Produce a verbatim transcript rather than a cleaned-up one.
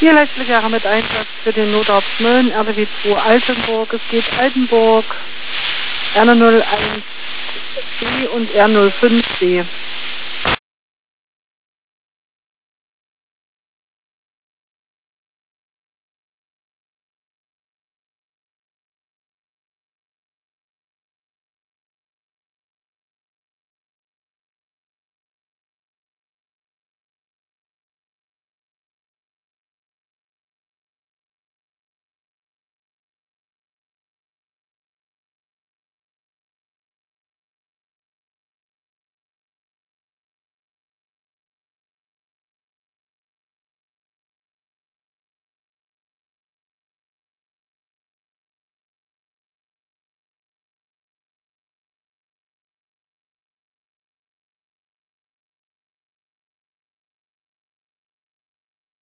Vier Leitblicke mit Einsatz für den Notarzt Mölln, R D W zwei Altenburg. Es geht Altenburg, R null eins B und R null fünf B.